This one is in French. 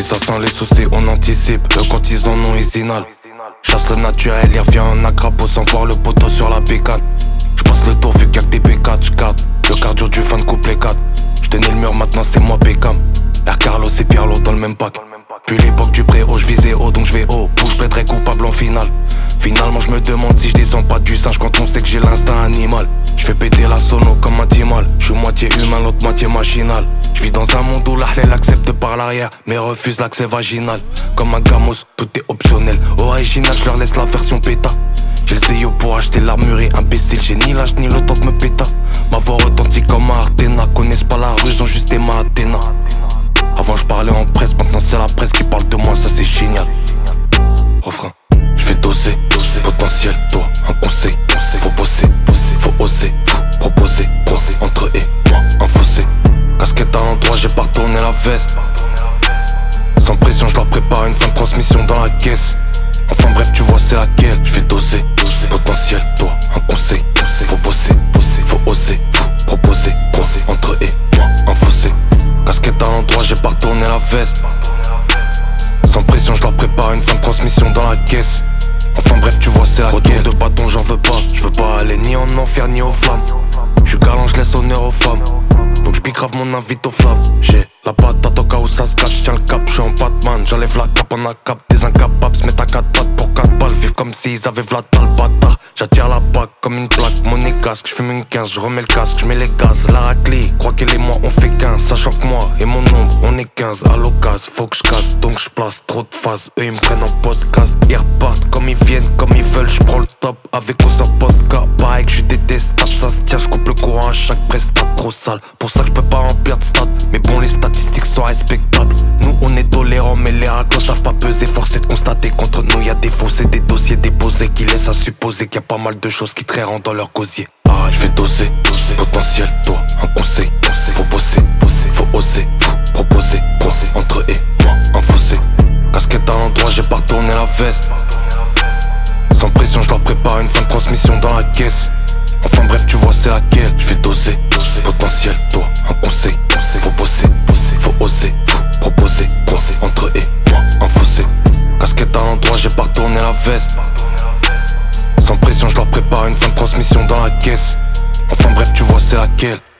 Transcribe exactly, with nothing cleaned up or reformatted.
ça sent les soucis, on anticipe. Eux quand ils en ont, ils inhalent. Chasse le naturel, il revient en agrabo sans voir le poteau sur la bécane. J'passe le tour vu qu'il y a que des B quatre, j'garde le cardio du fan coupe les quatre. J'tenais le mur, maintenant c'est moi Beckham. Air Carlos et Pierlot dans le même pack. Puis l'époque du pré-haut, j'visais haut donc j'vais haut. Bouge plaiderais coupable en finale. Finalement j'me demande si j'descends pas du singe quand on sait que j'ai l'instinct animal. J'fais péter la sono comme un timal. J'suis moitié humain, l'autre moitié machinal. J'vis dans un monde où l'ahlel accepte par l'arrière mais refuse l'accès vaginal. Comme un gamos, tout est optionnel. Original, j'leur laisse la version péta. J'ai le C I O pour acheter l'armurerie, imbécile. J'ai ni l'âge ni le temps de me péta. Ma voix retentit comme un Artena. Connaissent pas la rue, ils ont juste aimé Athéna. Avant je parlais en presse, maintenant c'est la presse qui parle de moi, ça c'est génial. Refrain, je vais doser, potentiel, toi, un conseil. Faut bosser, faut oser, faut proposer. Entre eux et moi, un fossé. Casquette à l'endroit, j'ai pas retourné la veste. Sans pression, je leur prépare une fin de transmission dans la caisse. Enfin bref, tu vois c'est laquelle. Je vais doser, potentiel, toi, un conseil. Faut bosser, faut oser, faut proposer. Entre eux et moi, un fossé. Casquette à l'endroit, j'ai pas retourné la veste. Sans pression, je leur prépare une fin de transmission dans la caisse. Enfin bref, tu vois c'est laquelle. Retour de bâton, j'en veux pas. Je veux pas aller ni en enfer ni aux flammes. J'suis galant, j'laisse honneur aux femmes. Donc j'pique grave mon invite aux flammes. J'ai la patate au cas où ça se gâte. J'tiens le cap, j'suis en Batman. J'enlève la cape en cap. Des incapables se mettent à quatre pattes pour quatre balles. Vivent comme s'ils avaient Vlad dans le bâtard. J'attire la bague comme une plaque. Monnaie casque, j'fume une quinze. J'remets le casque, j'mets les gaz. La raclée, crois qu'elle et moi on fait quinze. Sachant que moi et mon nombre on est quinze. À l'occasion, faut que j'casse. Donc j'place trop de phases. Eux ils me prennent en podcast. Ils repartent comme ils viennent, comme ils veulent. J'prends le top avec ou sans podcast. Pareil que j'suis détestable, ça se tient. J'coupe le courant à chaque prestat. Trop sale, pour ça que j'peux pas remplir de stats. Mais bon, les statistiques sont respectables. Nous on est tolérants, mais les raclos savent pas peser. Force est de constater contre nous y'a des fausses, des dossiers déposés qui laissent à supposer qu'il y a pas mal de choses qui traîneront dans leur gosier. Ah, je vais doser, potentiel, toi, un conseil. Faut bosser, faut oser, faut proposer. Entre eux et moi, un fossé. Casquette à l'endroit, j'ai pas retourné la veste. Sans pression, je leur prépare une fin de transmission dans la caisse. Enfin bref, tu vois c'est laquelle. Je vais doser, potentiel, toi, un conseil. Faut bosser, faut oser, faut proposer. Entre eux et moi, un fossé. Casquette à l'endroit, j'ai pas retourné la veste. Sans pression, je leur prépare une fin de transmission dans la caisse. Enfin bref, tu vois c'est laquelle.